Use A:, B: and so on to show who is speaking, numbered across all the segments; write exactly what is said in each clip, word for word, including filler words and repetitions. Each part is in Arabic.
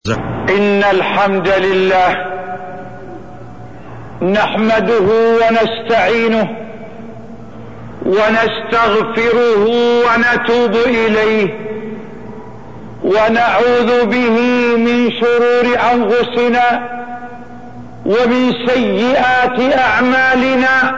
A: إن الحمد لله نحمده ونستعينه ونستغفره ونتوب إليه ونعوذ به من شرور أنفسنا ومن سيئات أعمالنا.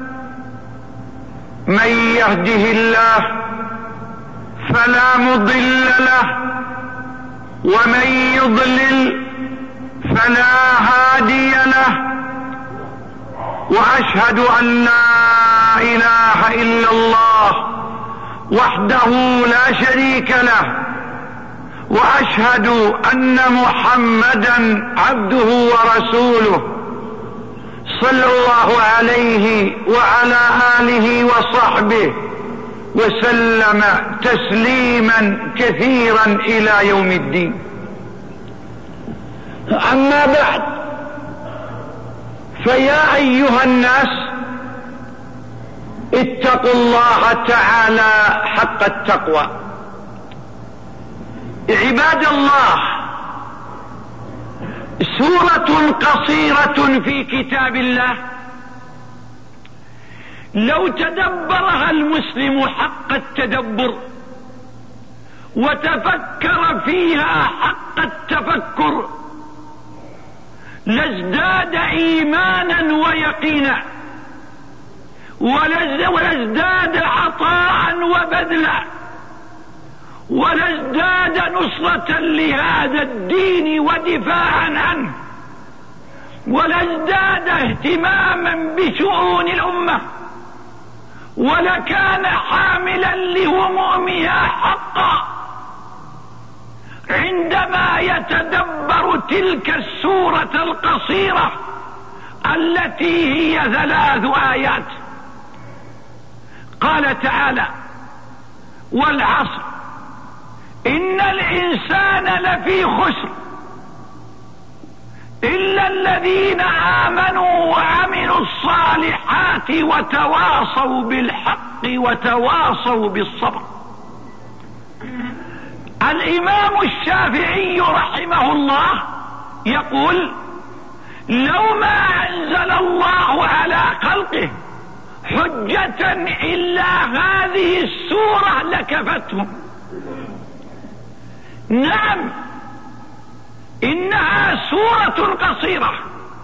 A: من يهده الله فلا مضل له ومن يضلل فلا هادي له، وأشهد أن لا إله إلا الله وحده لا شريك له، وأشهد أن محمدا عبده ورسوله صلى الله عليه وعلى آله وصحبه وسلم تسليما كثيرا إلى يوم الدين. أما بعد، فيا أيها الناس اتقوا الله تعالى حق التقوى. عباد الله، سورة قصيرة في كتاب الله لو تدبرها المسلم حق التدبر وتفكر فيها حق التفكر لازداد إيمانا ويقينا، ولازداد عطاء وبذلا، ولازداد نصرة لهذا الدين ودفاعا عنه، ولازداد اهتماما بشؤون الأمة، ولكان حاملا لهمومها حقا عندما يتدبر تلك السورة القصيرة التي هي ثلاث آيات. قال تعالى: والعصر إن الإنسان لفي خسر إلا الذين آمنوا وعملوا الصالحات وتواصوا بالحق وتواصوا بالصبر. الإمام الشافعي رحمه الله يقول: لو ما أنزل الله على خلقه حجة إلا هذه السورة لكفتهم. نعم، إنها سورة قصيرة،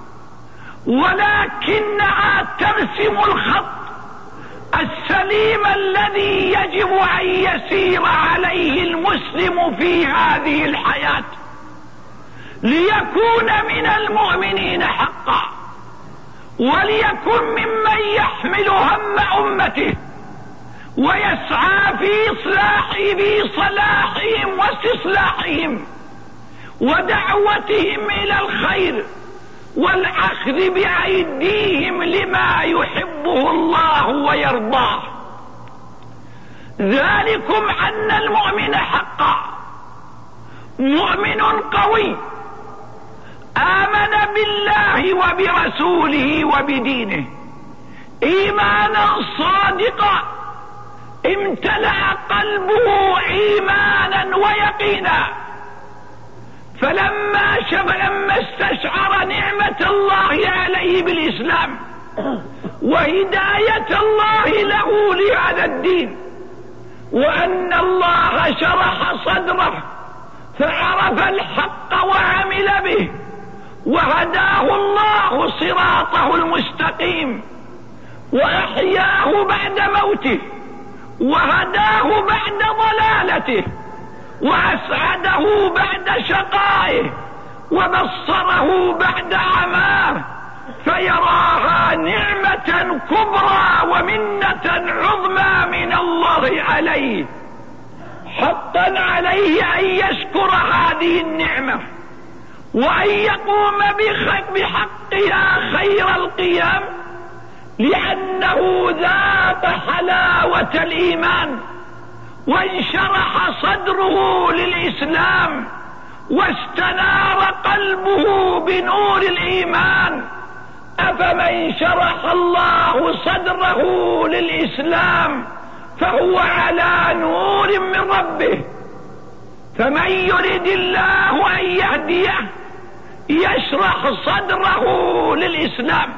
A: ولكنها ترسم الخط السليم الذي يجب أن يسير عليه المسلم في هذه الحياة ليكون من المؤمنين حقا، وليكن ممن يحمل هم أمته ويسعى في إصلاح في صلاحهم واستصلاحهم ودعوتهم إلى الخير والأخذ بأيديهم لما يحبه الله ويرضاه. ذلكم أن المؤمن حقا مؤمن قوي آمن بالله وبرسوله وبدينه إيمانا صادقا، امتلأ قلبه إيمانا ويقينا، فلما شف لما استشعر نعمة الله عليه بالإسلام وهداية الله له لهذا الدين، وأن الله شرح صدره فعرف الحق وعمل به، وهداه الله صراطه المستقيم، وأحياه بعد موته، وهداه بعد ضلالته، وأسعده بعد شقائه، وبصره بعد عماه، فيراها نعمة كبرى ومنة عظمى من الله عليه. حقا عليه أن يشكر هذه النعمة وأن يقوم بحقها خير القيام، لأنه ذاق حلاوة الإيمان وانشرح صدره للإسلام واستنار قلبه بنور الإيمان. أفمن شرح الله صدره للإسلام فهو على نور من ربه، فمن يرد الله أن يهديه يشرح صدره للإسلام.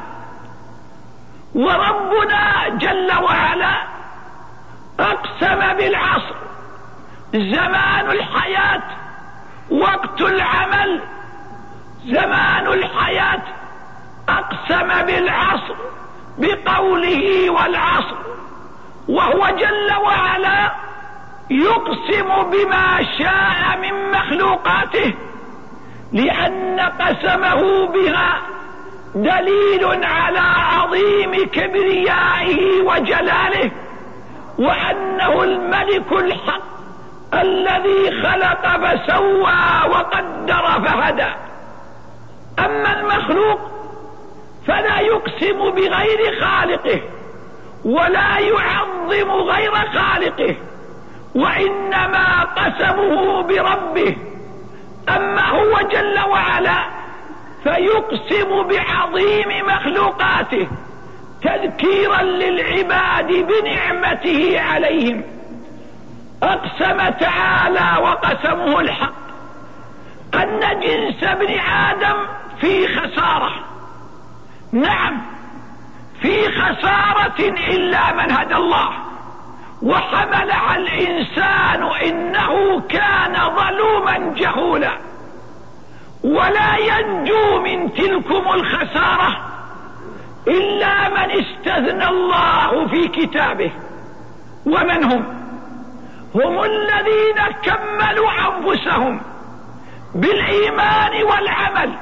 A: وربنا جل وعلا أقسم بالعصر، زمان الحياة، وقت العمل، زمان الحياة، أقسم بالعصر بقوله والعصر، وهو جل وعلا يقسم بما شاء من مخلوقاته، لأن قسمه بها دليل على عظيم كبريائه وجلاله، وأنه الملك الحق الذي خلق فسوى وقدر فهدى. أما المخلوق فلا يقسم بغير خالقه ولا يعظم غير خالقه، وإنما قسمه بربه. أما هو جل وعلا فيقسم بعظيم مخلوقاته تذكيرا للعباد بنعمته عليهم. أقسم تعالى وقسمه الحق أن جنس ابن آدم في خسارة، نعم في خسارة إلا من هدى الله وحملها الإنسان إنه كان ظلوما جهولا. ولا ينجو من تلكم الخسارة إلا من استثنى الله في كتابه. ومن هم؟ هم الذين كملوا أنفسهم بالإيمان والعمل،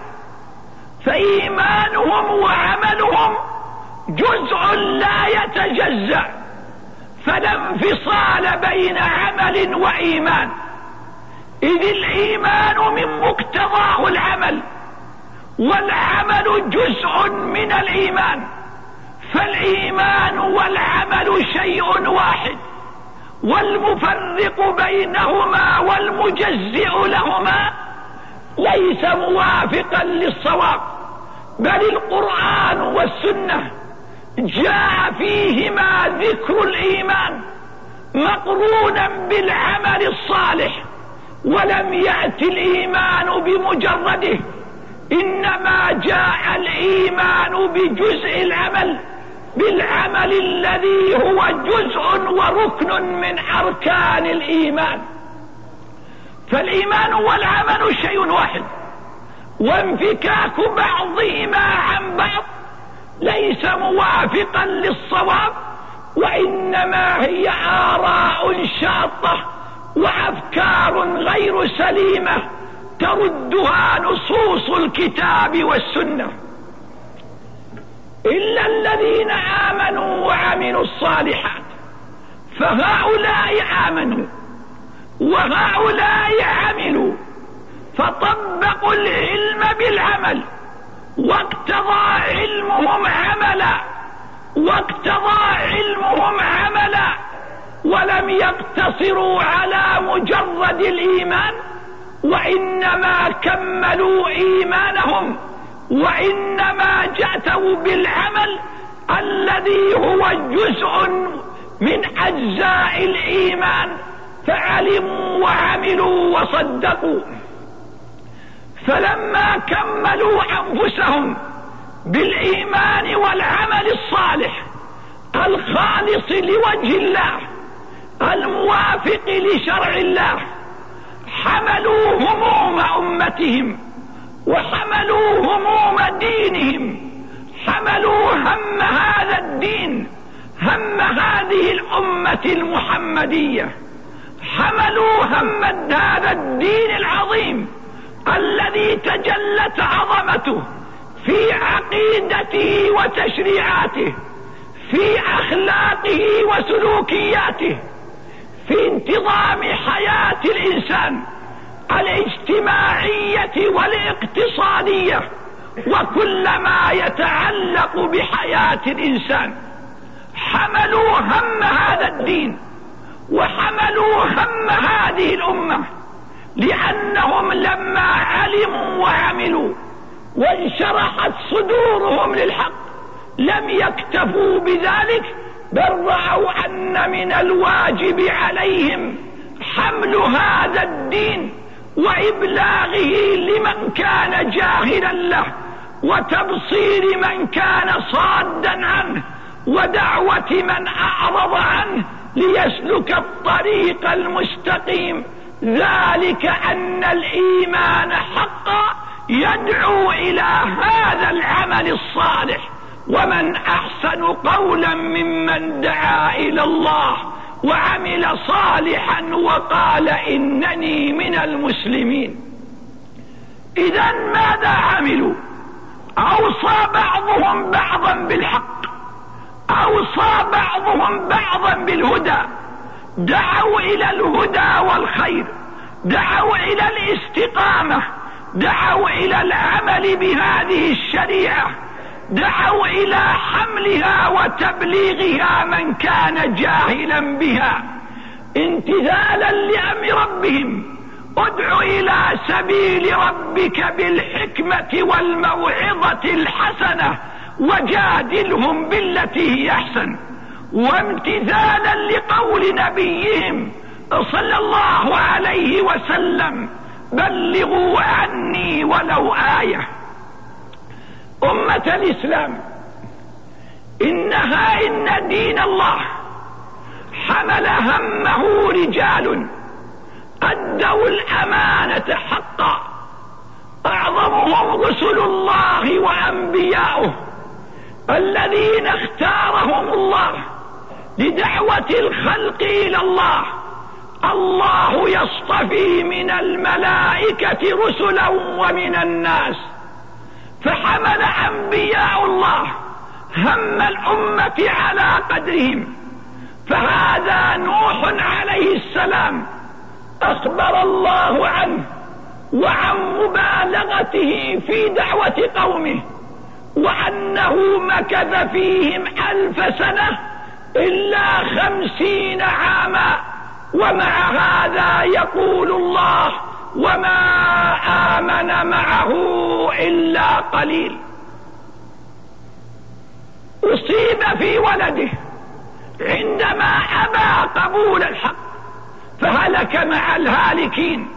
A: فإيمانهم وعملهم جزء لا يتجزأ، فلا انفصال بين عمل وإيمان، إذ الإيمان من مقتضاه العمل، والعمل جزء من الإيمان، فالإيمان والعمل شيء واحد، والمفرق بينهما والمجزئ لهما ليس موافقا للصواب، بل القرآن والسنة جاء فيهما ذكر الإيمان مقرونا بالعمل الصالح، ولم يأت الإيمان بمجرده، إنما جاء الإيمان بجزء العمل، بالعمل الذي هو جزء وركن من أركان الإيمان. فالإيمان والعمل شيء واحد، وانفكاك بعضهما عن بعض ليس موافقا للصواب، وإنما هي آراء شاطة وأفكار غير سليمة تردها نصوص الكتاب والسنة. إلا الذين آمنوا وعملوا الصالحات فهؤلاء آمنوا وهؤلاء عملوا، فطبقوا العلم بالعمل، واقتضى علمهم عملا واقتضى علمهم عملا ولم يقتصروا على مجرد الإيمان، وإنما كملوا إيمانهم، وإنما جاءوا بالعمل الذي هو جزء من أجزاء الإيمان، فعلموا وعملوا وصدقوا. فلما كملوا أنفسهم بالإيمان والعمل الصالح الخالص لوجه الله الموافق لشرع الله، حملوا هموم أمتهم وحملوا هموم دينهم، حملوا هم هذا الدين، هم هذه الأمة المحمدية، حملوا هم هذا الدين العظيم الذي تجلت عظمته في عقيدته وتشريعاته، في أخلاقه وسلوكياته، في انتظام حياة الإنسان الاجتماعية والاقتصادية وكل ما يتعلق بحياة الإنسان. حملوا هم هذا الدين وحملوا هم هذه الأمة، لأنهم لما علموا وعملوا وانشرحت صدورهم للحق لم يكتفوا بذلك، بل رأوا أن من الواجب عليهم حمل هذا الدين وإبلاغه لمن كان جاهلا له، وتبصير من كان صادا عنه، ودعوة من أعرض عنه ليسلك الطريق المستقيم. ذلك أن الإيمان حقا يدعو إلى هذا العمل الصالح. ومن أحسن قولا ممن دعا إلى الله وعمل صالحا وقال إنني من المسلمين. إذا ماذا عملوا؟ أوصى بعضهم بعضا بالحق، أوصى بعضهم بعضا بالهدى، دعوا إلى الهدى والخير، دعوا إلى الاستقامة، دعوا إلى العمل بهذه الشريعة، دعوا إلى حملها وتبليغها من كان جاهلا بها امتثالا لأمر ربهم. ادع إلى سبيل ربك بالحكمة والموعظة الحسنة وجادلهم بالتي هي أحسن. وامتثالا لقول نبيهم صلى الله عليه وسلم بلغوا عني ولو آية. أمة الإسلام، إنها إن دين الله حمل همه رجال أدوا الأمانة حقا، أعظمهم رسل الله وأنبياؤه الذين اختارهم الله لدعوة الخلق إلى الله. الله يصطفي من الملائكة رسلا ومن الناس، فحمل أنبياء الله هم الأمة على قدرهم. فهذا نوح عليه السلام أخبر الله عنه وعن مبالغته في دعوة قومه، وأنه مكث فيهم ألف سنة إلا خمسين عاما، ومع هذا يقول الله وما آمن معه إلا قليل. أصيب في ولده عندما أبى قبول الحق فهلك مع الهالكين،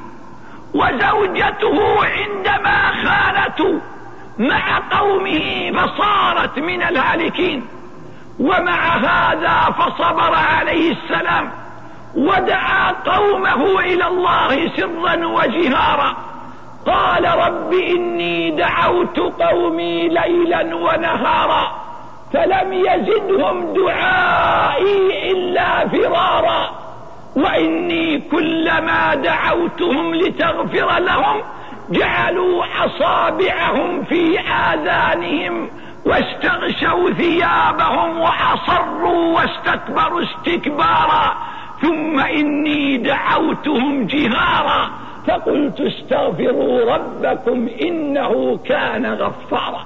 A: وزوجته عندما خانته مع قومه فصارت من الهالكين، ومع هذا فصبر عليه السلام ودعا قومه إلى الله سرا وجهارا. قال رب إني دعوت قومي ليلا ونهارا فلم يزدهم دعائي إلا فرارا، وإني كلما دعوتهم لتغفر لهم جعلوا أصابعهم في آذانهم واستغشوا ثيابهم وأصروا واستكبروا استكبارا، ثم إني دعوتهم جهارا فقلت استغفروا ربكم إنه كان غفارا.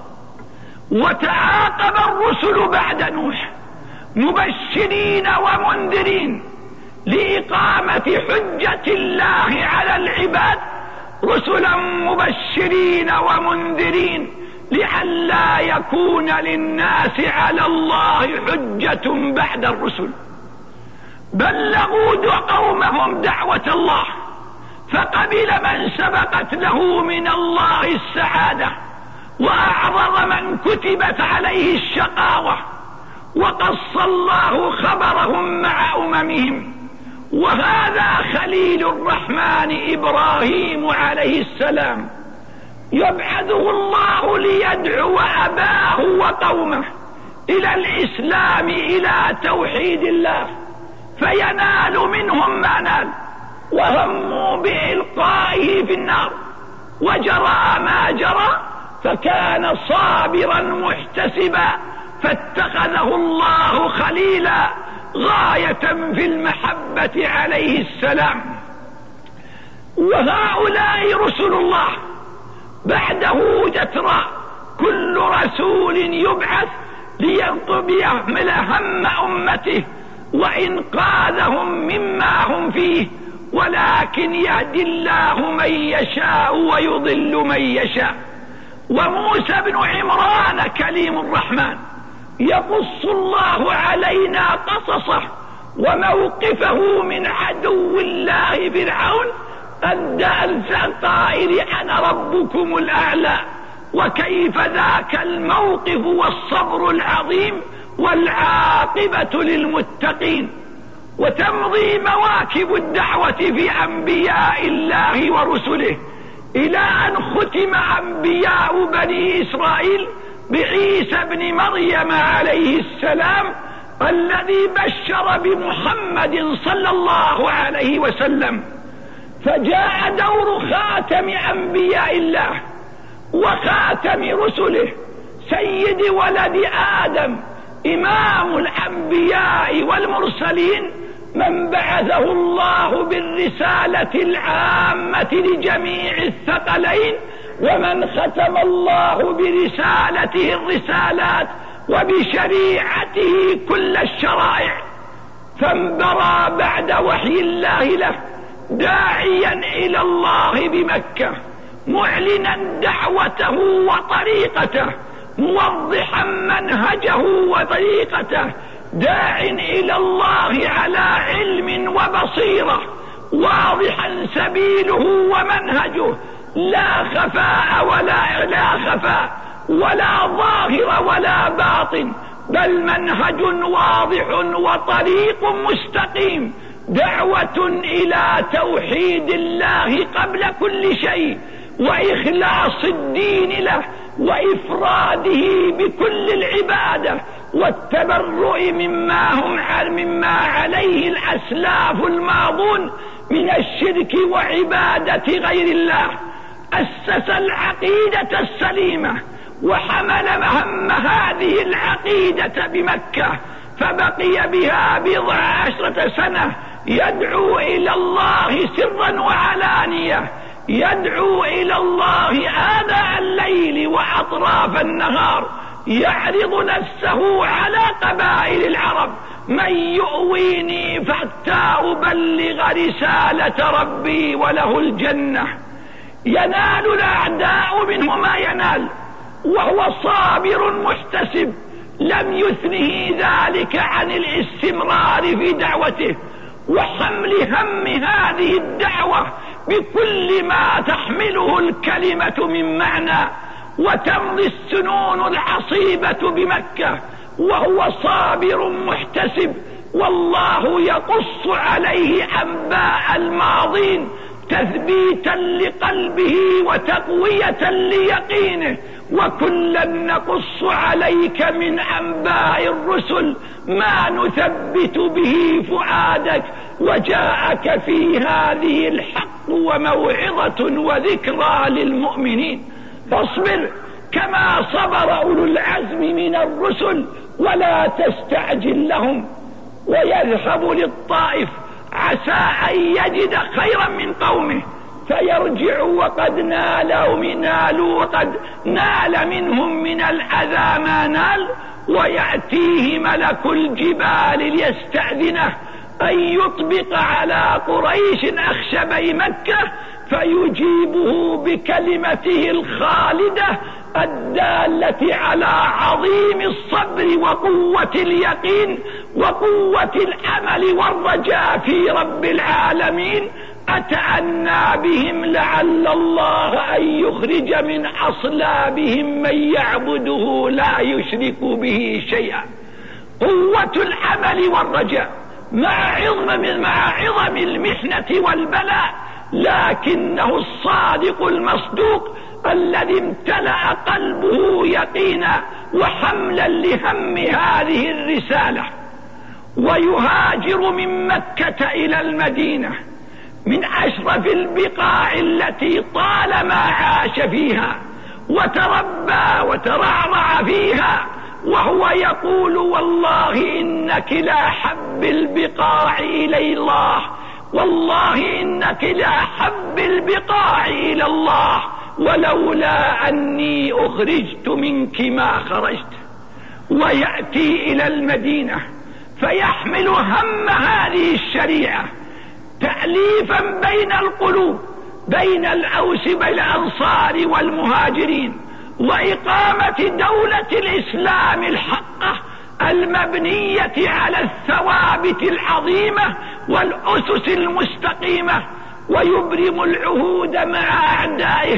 A: وتعاقب الرسل بعد نوح مبشرين ومنذرين لإقامة حجة الله على العباد، رسلا مبشرين ومنذرين لئلا يكون للناس على الله حجة بعد الرسل. بلغوا قومهم دعوة الله، فقبل من سبقت له من الله السعادة، وأعرض من كتبت عليه الشقاوة، وقص الله خبرهم مع أممهم. وهذا خليل الرحمن إبراهيم عليه السلام يبعثه الله ليدعو أباه وقومه إلى الإسلام، إلى توحيد الله، فينال منهم ما نال، وهموا بإلقائه في النار، وجرى ما جرى، فكان صابرا محتسبا فاتخذه الله خليلا غاية في المحبة عليه السلام. وهؤلاء رسل الله بعده جترى، كل رسول يبعث ليحمل هم أمته وإنقاذهم مما هم فيه، ولكن يهدي الله من يشاء ويضل من يشاء. وموسى بن عمران كليم الرحمن يقص الله علينا قصصه وموقفه من عدو الله فرعون أدى القائل أنا ربكم الأعلى. وكيف ذاك الموقف والصبر العظيم والعاقبة للمتقين. وتمضي مواكب الدعوة في أنبياء الله ورسله إلى أن ختم أنبياء بني إسرائيل بعيسى بن مريم عليه السلام الذي بشر بمحمد صلى الله عليه وسلم. فجاء دور خاتم أنبياء الله وخاتم رسله سيد ولد آدم إمام الأنبياء والمرسلين، من بعثه الله بالرسالة العامة لجميع الثقلين، ومن ختم الله برسالته الرسالات وبشريعته كل الشرائع. فانبرى بعد وحي الله له داعيا إلى الله بمكة، معلنا دعوته وطريقته، موضحا منهجه وطريقته، داع إلى الله على علم وبصيرة، واضحا سبيله ومنهجه، لا خفاء ولا لا خفاء ولا ظاهر ولا باطن، بل منهج واضح وطريق مستقيم، دعوة إلى توحيد الله قبل كل شيء، وإخلاص الدين له، وإفراده بكل العبادة، والتبرؤ مما هم مما عليه الأسلاف الماضون من الشرك وعبادة غير الله. أسس العقيدة السليمة وحمل مهم هذه العقيدة بمكة، فبقي بها بضع عشرة سنة يدعو إلى الله سرا وعلانية، يدعو إلى الله آناء الليل وأطراف النهار، يعرض نفسه على قبائل العرب: من يؤويني حتى أبلغ رسالة ربي وله الجنة. ينال الأعداء منه ما ينال وهو صابر محتسب، لم يثنه ذلك عن الاستمرار في دعوته وحمل هم هذه الدعوة بكل ما تحمله الكلمة من معنى. وتمضي السنون العصيبة بمكة وهو صابر محتسب، والله يقص عليه أنباء الماضين تثبيتا لقلبه وتقوية ليقينه. وكلا نقص عليك من أنباء الرسل ما نثبت به فؤادك، وجاءك في هذه الحق وموعظة وذكرى للمؤمنين. فاصبر كما صبر أولو العزم من الرسل ولا تستعجل لهم. ويذهب للطائف عسى أن يجد خيرا من قومه فيرجع وقد نالوا نالوا وقد نال منهم من الأذى ما نال، ويأتيه ملك الجبال ليستأذنه أن يطبق على قريش أخشبي مكة، فيجيبه بكلمته الخالدة الدالة على عظيم الصبر وقوة اليقين وقوة الأمل والرجاء في رب العالمين: أتأنى بهم لعل الله أن يخرج من أصلابهم من يعبده لا يشرك به شيئا. قوة الأمل والرجاء مع عظم مع عظم المحنة والبلاء، لكنه الصادق المصدوق الذي امتلأ قلبه يقينا وحملا لهم هذه الرسالة. ويهاجر من مكة إلى المدينة من أشرف البقاع التي طالما عاش فيها وتربى وترعرع فيها، وهو يقول: والله إنك لأحب البقاع إلى الله، والله إنك لأحب البقاع إلى الله، ولولا أني أخرجت منك ما خرجت. ويأتي إلى المدينة فيحمل هم هذه الشريعة تأليفا بين القلوب، بين الأوس بالأنصار والمهاجرين، وإقامة دولة الإسلام الحقة المبنية على الثوابت العظيمة والأسس المستقيمة، ويبرم العهود مع أعدائه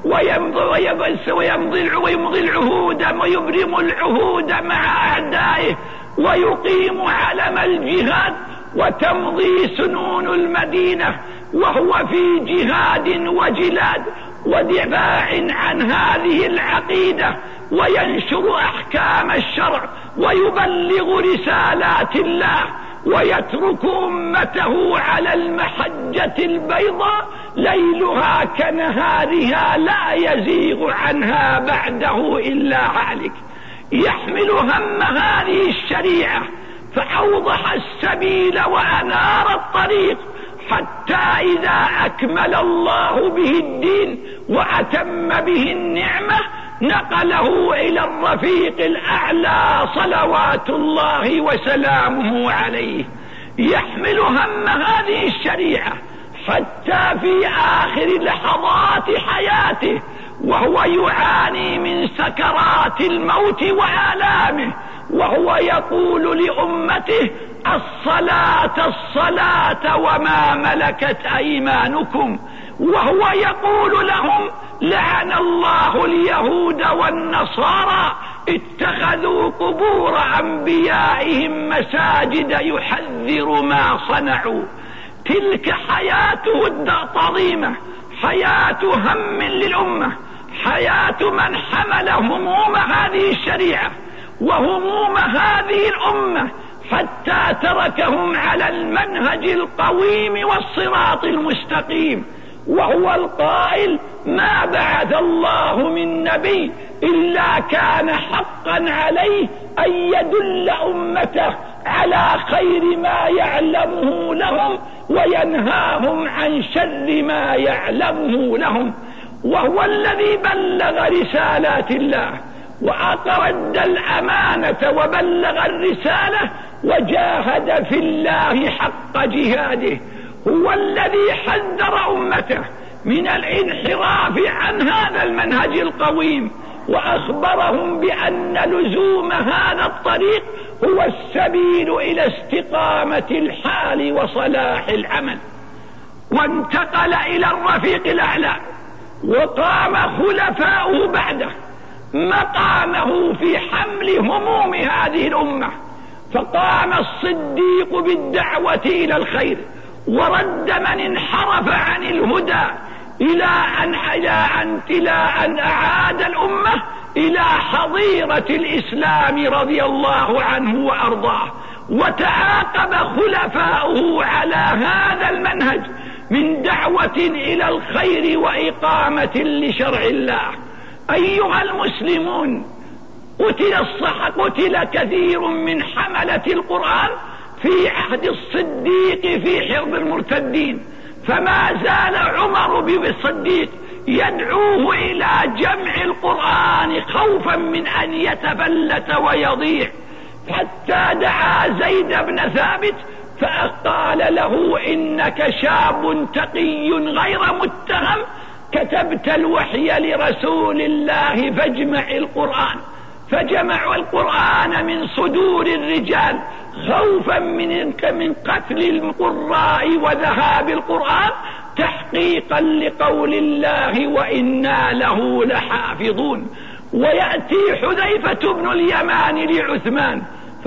A: ويمضي العهود ويبرم العهود مع أعدائه، ويقيم علم الجهاد وتمضي سنون المدينة وهو في جهاد وجلاد ودفاع عن هذه العقيدة، وينشر أحكام الشرع ويبلغ رسالات الله، ويترك أمته على المحجة البيضاء ليلها كنهارها لا يزيغ عنها بعده إلا هالك. يحمل هم هذه الشريعة فأوضح السبيل وأنار الطريق، حتى إذا أكمل الله به الدين وأتم به النعمة نقله إلى الرفيق الأعلى صلوات الله وسلامه عليه. يحمل هم هذه الشريعة حتى في آخر لحظات حياته وهو يعاني من سكرات الموت وآلامه، وهو يقول لأمته: الصلاة الصلاة وما ملكت أيمانكم، وهو يقول لهم: لعن الله اليهود والنصارى اتخذوا قبور أنبيائهم مساجد يحذر ما صنعوا. تلك حياته العظيمة، حياة هم للأمة، حياة من حمل هموم هذه الشريعة وهموم هذه الأمة حتى تركهم على المنهج القويم والصراط المستقيم. وهو القائل: ما بعث الله من نبي إلا كان حقا عليه أن يدل أمته على خير ما يعلمه لهم وينهاهم عن شر ما يعلمه لهم. وهو الذي بلغ رسالات الله وأقرد الأمانة وبلغ الرسالة وجاهد في الله حق جهاده. هو الذي حذر أمته من الانحراف عن هذا المنهج القويم، وأخبرهم بأن لزوم هذا الطريق هو السبيل إلى استقامة الحال وصلاح العمل. وانتقل إلى الرفيق الأعلى وقام خلفاؤه بعده مقامه في حمل هموم هذه الأمة، فقام الصديق بالدعوة إلى الخير ورد من انحرف عن الهدى إلى أن, إلى أن, إلى أن أعاد الأمة إلى حظيرة الإسلام رضي الله عنه وأرضاه. وتعاقب خلفاؤه على هذا المنهج من دعوة إلى الخير وإقامة لشرع الله. أيها المسلمون، قتل الصح قتل كثير من حملة القرآن في عهد الصديق في حرب المرتدين، فما زال عمر بن الصديق يدعوه إلى جمع القرآن خوفا من أن يتفلت ويضيع، حتى دعا زيد بن ثابت فقال له: إنك شاب تقي غير متهم، كتبت الوحي لرسول الله فاجمع القرآن. فجمعوا القرآن من صدور الرجال خوفا من من قتل القراء وذهاب القرآن، تحقيقا لقول الله: وإنا له لحافظون. ويأتي حذيفة بن اليمان لعثمان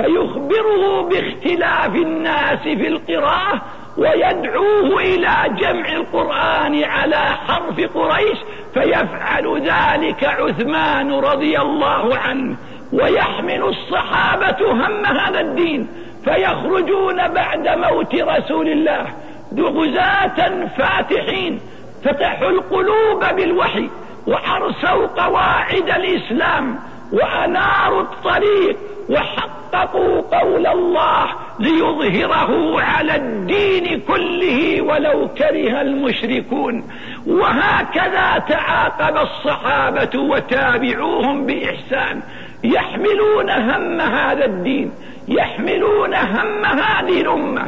A: فيخبره باختلاف الناس في القراءة ويدعوه إلى جمع القرآن على حرف قريش، فيفعل ذلك عثمان رضي الله عنه. ويحمل الصحابة هم هذا الدين فيخرجون بعد موت رسول الله غزاة فاتحين، فتحوا القلوب بالوحي وأرسوا قواعد الإسلام وأناروا الطريق وحققوا قول الله ليظهره على الدين كله ولو كره المشركون. وهكذا تعاقب الصحابة وتابعوهم بإحسان، يحملون هم هذا الدين، يحملون هم هذه الأمة،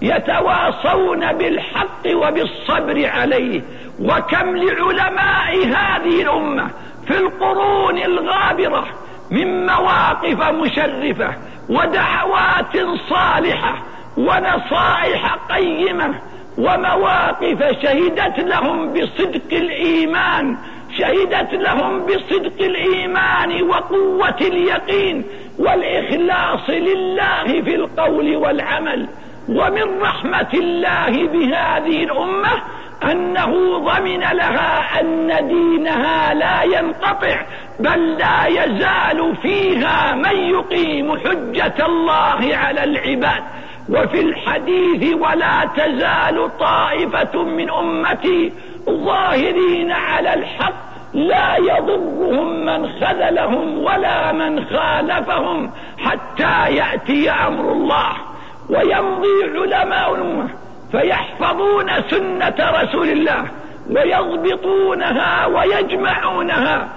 A: يتواصون بالحق وبالصبر عليه. وكم لعلماء هذه الأمة في القرون الغابرة من مواقف مشرفة ودعوات صالحة ونصائح قيمة ومواقف شهدت لهم بصدق الإيمان شهدت لهم بصدق الإيمان وقوة اليقين والإخلاص لله في القول والعمل. ومن رحمة الله بهذه الأمة أنه ضمن لها أن دينها لا ينقطع، بل لا يزال فيها من يقيم حجة الله على العباد. وفي الحديث: ولا تزال طائفة من أمتي ظاهرين على الحق لا يضرهم من خذلهم ولا من خالفهم حتى يأتي أمر الله. ويمضي علماء الأمة فيحفظون سنة رسول الله ويضبطونها ويجمعونها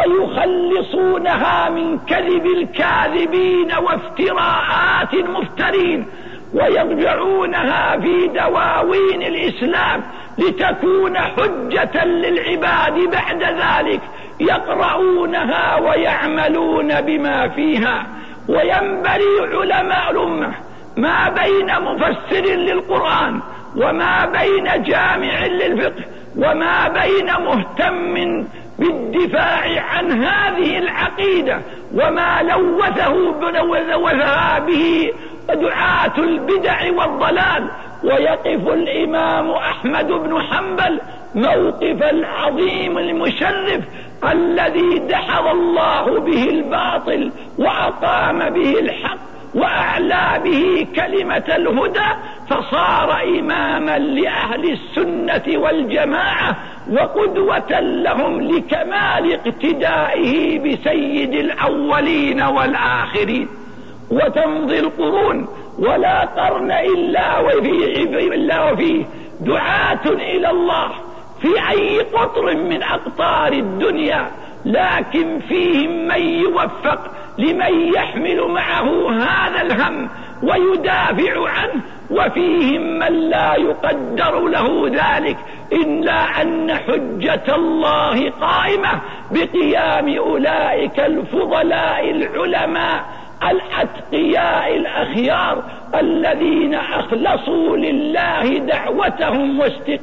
A: ويخلصونها من كذب الكاذبين وافتراءات المفترين، ويرجعونها في دواوين الإسلام لتكون حجة للعباد بعد ذلك، يقرؤونها ويعملون بما فيها. وينبري علماء الأمة ما بين مفسر للقرآن وما بين جامع للفقه وما بين مهتم بالدفاع عن هذه العقيدة وما لوثه بلوثها به دعاة البدع والضلال. ويقف الإمام أحمد بن حنبل موقف العظيم المشرف الذي دحض الله به الباطل وأقام به الحق وأعلى به كلمة الهدى، فصار إماما لأهل السنة والجماعة وقدوة لهم لكمال اقتدائه بسيد الأولين والآخرين. وتمضي القرون ولا قرن إلا وفيه, إلا وفيه دعاة إلى الله في أي قطر من أقطار الدنيا، لكن فيهم من يوفق لمن يحمل معه هذا الهم ويدافع عنه، وفيهم من لا يقدر له ذلك إلا أن حجة الله قائمة بقيام أولئك الفضلاء العلماء الأتقياء الأخيار الذين أخلصوا لله دعوتهم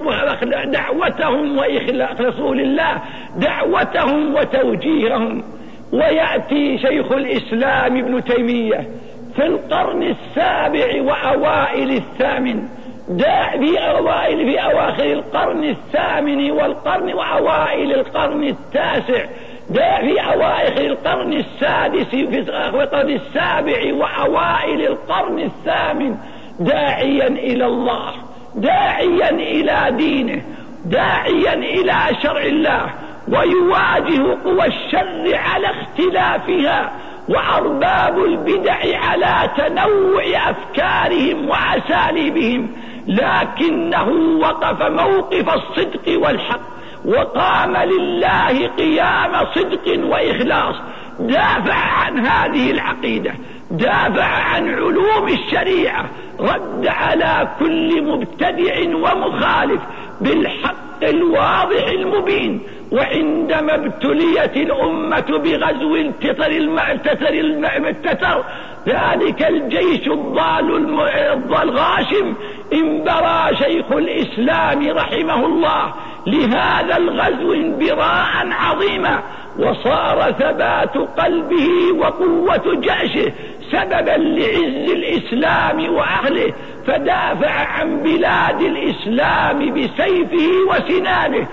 A: دعوتهم وإخلاصوا لله دعوتهم وتوجيههم. ويأتي شيخ الإسلام ابن تيمية في القرن السابع وأوائل الثامن في أوائل في أواخر القرن الثامن والقرن وأوائل القرن التاسع في أواخر القرن السادس في القرن السابع وأوائل القرن الثامن داعيا إلى الله، داعيا إلى دينه، داعيا إلى شرع الله، ويواجه قوى الشر على اختلافها وأرباب البدع على تنوع أفكارهم وأساليبهم، لكنه وقف موقف الصدق والحق وقام لله قيام صدق وإخلاص، دافع عن هذه العقيدة، دافع عن علوم الشريعة، رد على كل مبتدع ومخالف بالحق الواضح المبين. وعندما ابتليت الأمة بغزو التتر المعتتر المعتتر ذلك الجيش الضال الغاشم، انبرى شيخ الإسلام رحمه الله لهذا الغزو انبراء عظيما، وصار ثبات قلبه وقوة جأشه سببا لعز الإسلام وأهله، فدافع عن بلاد الإسلام بسيفه وسنانه،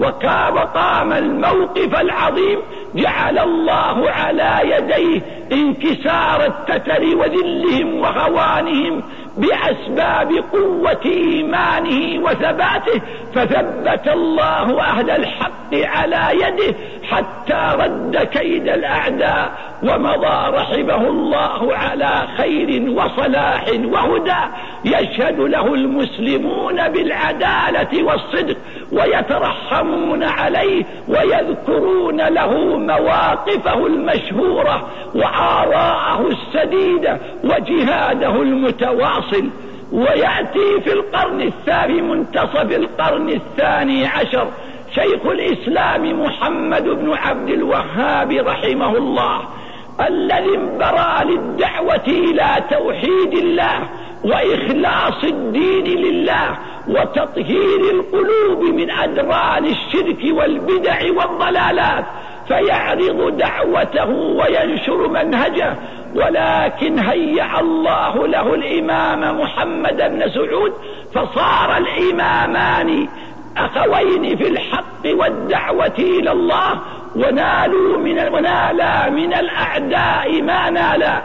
A: وقام الموقف العظيم جعل الله على يديه انكسار التتر وذلهم وهوانهم بأسباب قوة إيمانه وثباته، فثبت الله أهل الحق على يده حتى رد كيد الأعداء ومضى رحمه الله على خير وصلاح وهدى، يشهد له المسلمون بالعدالة والصدق ويترحمون عليه ويذكرون له مواقفه المشهورة وآراءه السديدة وجهاده المتواصل. ويأتي في القرن الثاني منتصف القرن الثاني عشر شيخ الإسلام محمد بن عبد الوهاب رحمه الله الذي انبرى للدعوة إلى توحيد الله وإخلاص الدين لله وتطهير القلوب من أدران الشرك والبدع والضلالات، فيعرض دعوته وينشر منهجه. ولكن هيأ الله له الإمام محمد بن سعود، فصار الإمامان أخوين في الحق والدعوة إلى الله، ونالوا من ونالا من الأعداء ما نالا.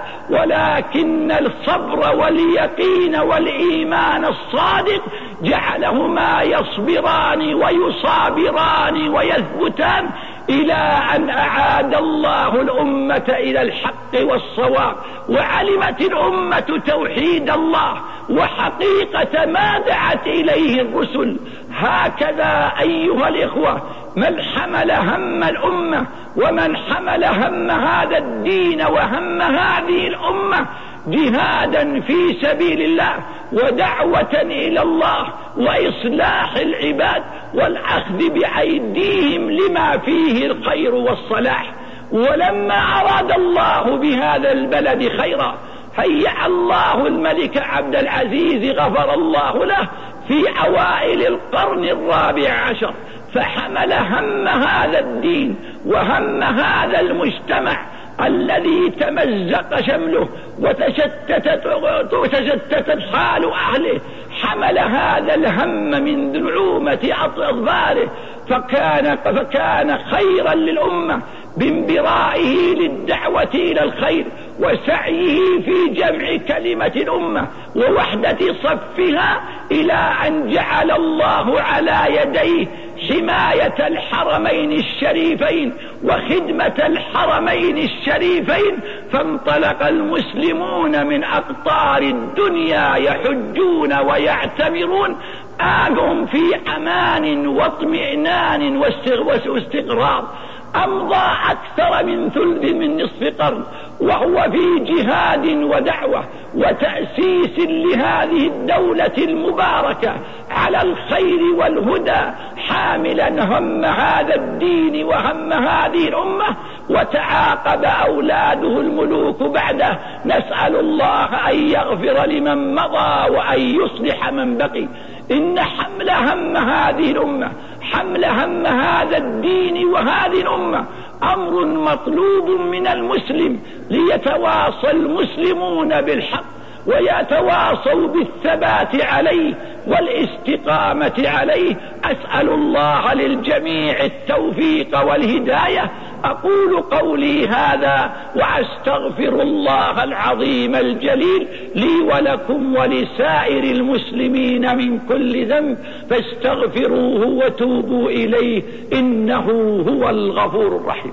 A: ولكن الصبر واليقين والإيمان الصادق جعلهما يصبران ويصابران ويثبتان إلى أن أعاد الله الأمة إلى الحق والصواب، وعلمت الأمة توحيد الله وحقيقة ما دعت إليه الرسل. هكذا أيها الإخوة، من حمل هم الأمة ومن حمل هم هذا الدين وهم هذه الأمة جهادا في سبيل الله ودعوة إلى الله وإصلاح العباد والأخذ بأيديهم لما فيه الخير والصلاح. ولما أراد الله بهذا البلد خيرا هيأ الله الملك عبد العزيز غفر الله له في أوائل القرن الرابع عشر، فحمل هم هذا الدين وهم هذا المجتمع الذي تمزق شمله وتشتتت, وتشتتت حال أهله، حمل هذا الهم من نعومة أطفاله، فكان, فكان خيرا للأمة بانبرائه للدعوة إلى الخير وسعيه في جمع كلمة الأمة ووحدة صفها، إلى أن جعل الله على يديه حماية الحرمين الشريفين وخدمة الحرمين الشريفين. فانطلق المسلمون من أقطار الدنيا يحجون ويعتمرون، آنهم في أمان واطمئنان واستقرار. أمضى أكثر من ثلث من نصف قرن وهو في جهاد ودعوة وتأسيس لهذه الدولة المباركة على الخير والهدى، حاملا هم هذا الدين وهم هذه الأمة. وتعاقب أولاده الملوك بعده، نسأل الله أن يغفر لمن مضى وأن يصلح من بقي. إن حمل هم هذه الأمة، حمل هم هذا الدين وهذه الأمة أمر مطلوب من المسلم ليتواصى المسلمون بالحق ويتواصوا بالثبات عليه والاستقامة عليه. أسأل الله للجميع التوفيق والهداية. أقول قولي هذا وأستغفر الله العظيم الجليل لي ولكم ولسائر المسلمين من كل ذنب، فاستغفروه وتوبوا إليه إنه هو الغفور الرحيم.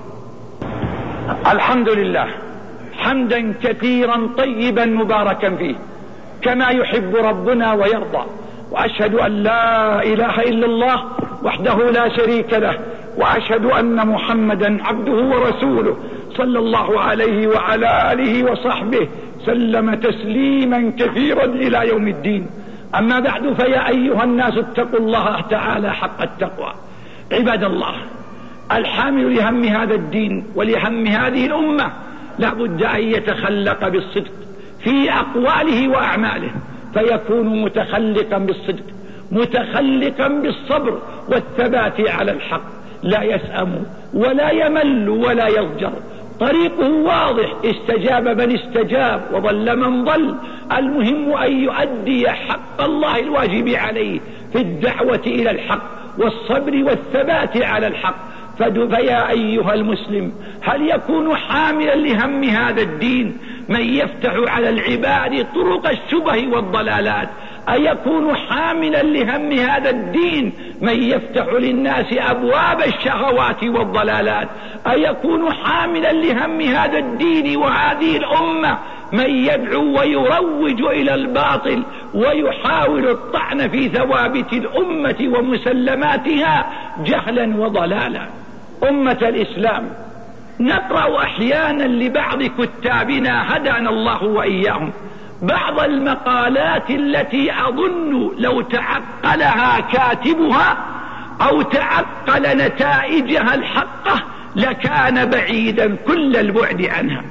A: الحمد لله حمدا كثيرا طيبا مباركا فيه كما يحب ربنا ويرضى، وأشهد أن لا إله إلا الله وحده لا شريك له، وأشهد أن محمدا عبده ورسوله صلى الله عليه وعلى آله وصحبه سلم تسليما كثيرا إلى يوم الدين. أما بعد، فيا أيها الناس اتقوا الله تعالى حق التقوى. عباد الله، الحامل لهم هذا الدين ولهم هذه الأمة لا بد أن يتخلق بالصدق في أقواله وأعماله، فيكون متخلقا بالصدق متخلقا بالصبر والثبات على الحق، لا يسأم ولا يمل ولا يضجر، طريقه واضح، استجاب من استجاب وضل من ضل. المهم أن يؤدي حق الله الواجب عليه في الدعوة إلى الحق والصبر والثبات على الحق. فيا أيها المسلم، هل يكون حاملا لهم هذا الدين من يفتح على العباد طرق الشبه والضلالات؟ أيكون حاملا لهم هذا الدين من يفتح للناس أبواب الشهوات والضلالات؟ أيكون حاملا لهم هذا الدين وهذه الأمة من يدعو ويروج إلى الباطل ويحاول الطعن في ثوابت الأمة ومسلماتها جهلا وضلالا؟ أمة الإسلام، نقرأ أحيانا لبعض كتابنا هدانا الله وإياهم بعض المقالات التي أظن لو تعقلها كاتبها أو تعقل نتائجها الحقة لكان بعيدا كل البعد عنها.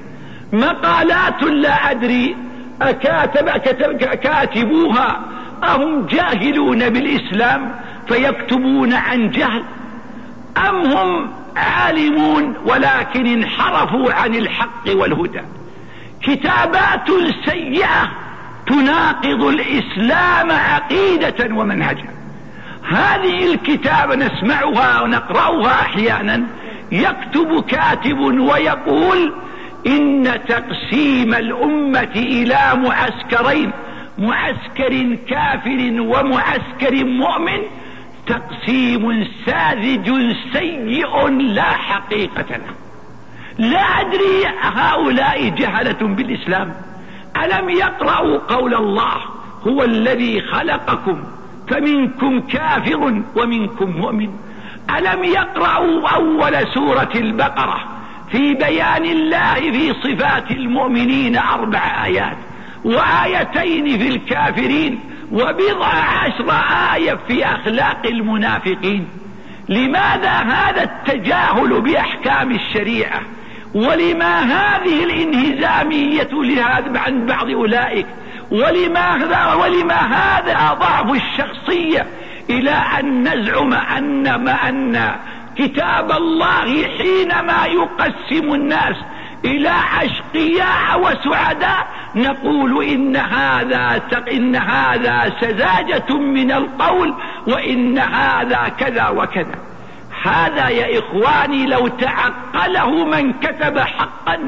A: مقالات لا أدري أكاتب أكتب كاتبوها أهم جاهلون بالإسلام فيكتبون عن جهل، أم هم عالمون ولكن انحرفوا عن الحق والهدى؟ كتابات سيئة تناقض الإسلام عقيدة ومنهجا. هذه الكتاب نسمعها ونقرأها أحيانا، يكتب كاتب ويقول إن تقسيم الأمة إلى معسكرين، معسكر كافر ومعسكر مؤمن، تقسيم ساذج سيء لا حقيقة له. لا أدري هؤلاء جهلة بالإسلام. ألم يقرأوا قول الله هو الذي خلقكم فمنكم كافر ومنكم مؤمن؟ ألم يقرأوا أول سورة البقرة في بيان الله في صفات المؤمنين أربع آيات، وآيتين في الكافرين، وبضع عشر آية في أخلاق المنافقين؟ لماذا هذا التجاهل بأحكام الشريعة؟ ولما هذه الانهزامية لهذا عن بعض أولئك؟ ولما, ولما هذا ضعف الشخصية إلى أن نزعم أن ما أن كتاب الله حينما يقسم الناس إلى أشقياء وسعداء نقول إن هذا إن هذا سذاجة من القول، وإن هذا كذا وكذا. هذا يا إخواني لو تعقله من كتب حقا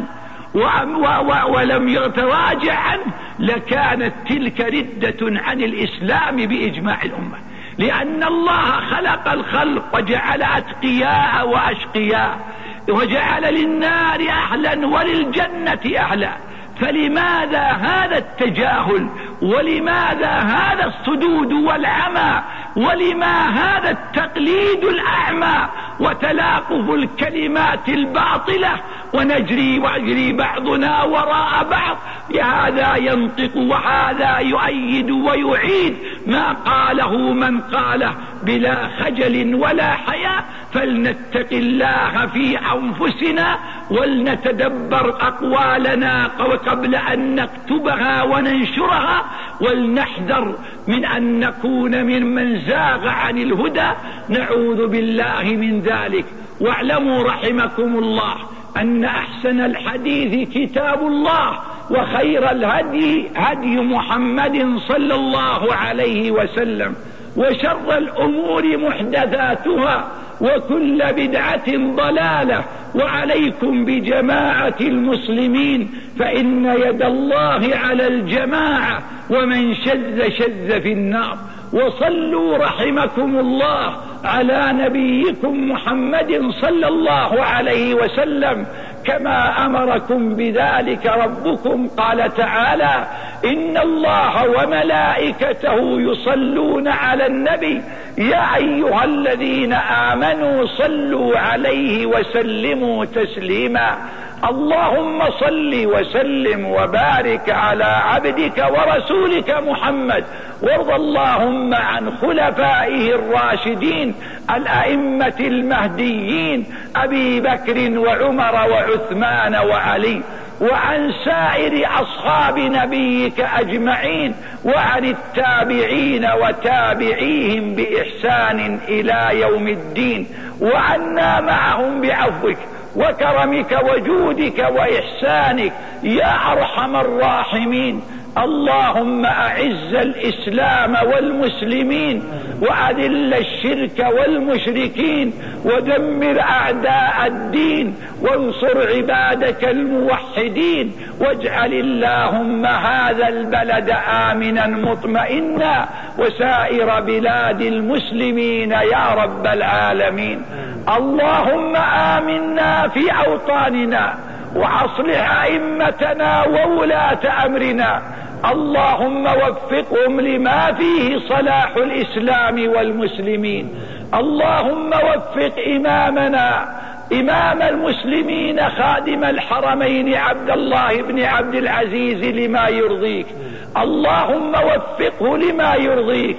A: ولم يتراجع عنه لكانت تلك ردة عن الإسلام بإجماع الأمة، لأن الله خلق الخلق وجعل أتقياء وأشقياء، وجعل للنار أهلا وللجنة أهلا. فلماذا هذا التجاهل؟ ولماذا هذا الصدود والعمى؟ ولما هذا التقليد الأعمى وتلاقف الكلمات الباطلة ونجري ويجري بعضنا وراء بعض؟ هذا ينطق وهذا يؤيد ويعيد ما قاله من قاله بلا خجل ولا حياء. فلنتق الله في أنفسنا ولنتدبر أقوالنا قبل أن نكتبها وننشرها، ولنحذر من أن نكون ممن زاغ عن الهدى، نعوذ بالله من ذلك. واعلموا رحمكم الله أن أحسن الحديث كتاب الله، وخير الهدي هدي محمد صلى الله عليه وسلم، وشر الأمور محدثاتها، وكل بدعة ضلالة. وعليكم بجماعة المسلمين فإن يد الله على الجماعة، ومن شذ شذ في النار. وصلوا رحمكم الله على نبيكم محمد صلى الله عليه وسلم كما أمركم بذلك ربكم. قال تعالى: إن الله وملائكته يصلون على النبي يا أيها الذين آمنوا صلوا عليه وسلموا تسليما. اللهم صل وسلم وبارك على عبدك ورسولك محمد، وارض اللهم عن خلفائه الراشدين الأئمة المهديين أبي بكر وعمر وعثمان وعلي، وعن سائر أصحاب نبيك أجمعين، وعن التابعين وتابعيهم بإحسان إلى يوم الدين، وعنا معهم بعفوك وكرمك وجودك وإحسانك يا أرحم الراحمين. اللهم أعز الإسلام والمسلمين، وأذل الشرك والمشركين، ودمر أعداء الدين، وانصر عبادك الموحدين، واجعل اللهم هذا البلد آمنا مطمئنا، وسائر بلاد المسلمين يا رب العالمين. اللهم آمنا في أوطاننا، وأصلح أئمتنا وولاة أمرنا. اللهم وفقهم لما فيه صلاح الإسلام والمسلمين. اللهم وفق إمامنا إمام المسلمين خادم الحرمين عبد الله بن عبد العزيز لما يرضيك. اللهم وفقه لما يرضيك.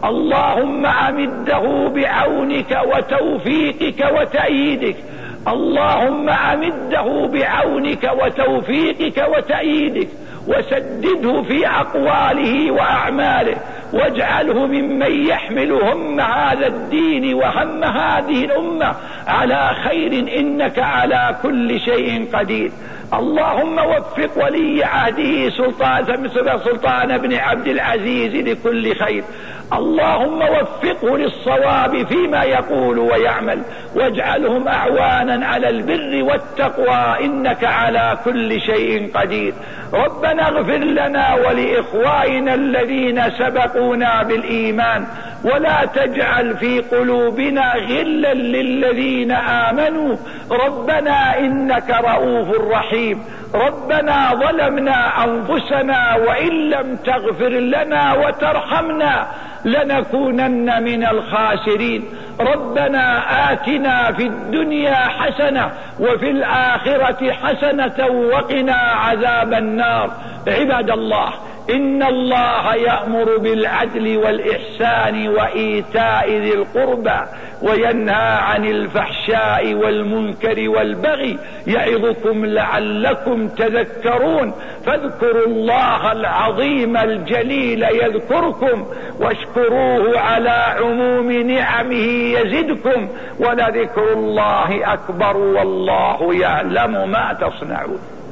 A: اللهم أمده بعونك وتوفيقك وتأييدك. اللهم أمده بعونك عونك وتوفيقك وتأييدك، وسدده في أقواله وأعماله، واجعله ممن يحمل هم هذا الدين وهم هذه الأمة على خير، إنك على كل شيء قدير. اللهم وفق ولي عهده سلطان سلطان بن عبد العزيز لكل خير، اللهم وفقه للصواب فيما يقول ويعمل، واجعلهم أعوانا على البر والتقوى، إنك على كل شيء قدير. ربنا اغفر لنا ولإخوائنا الذين سبقونا بالإيمان، ولا تجعل في قلوبنا غلا للذين آمنوا، ربنا إنك رؤوف رحيم. ربنا ظلمنا أنفسنا وإن لم تغفر لنا وترحمنا لنكونن من الخاسرين. ربنا آتنا في الدنيا حسنة وفي الآخرة حسنة وقنا عذاب النار. عباد الله، إن الله يأمر بالعدل والإحسان وإيتاء ذي القربى وينهى عن الفحشاء والمنكر والبغي، يعظكم لعلكم تذكرون. فاذكروا الله العظيم الجليل يذكركم، واشكروه على عموم نعمه يزدكم، ولذكر الله أكبر والله يعلم ما تصنعون.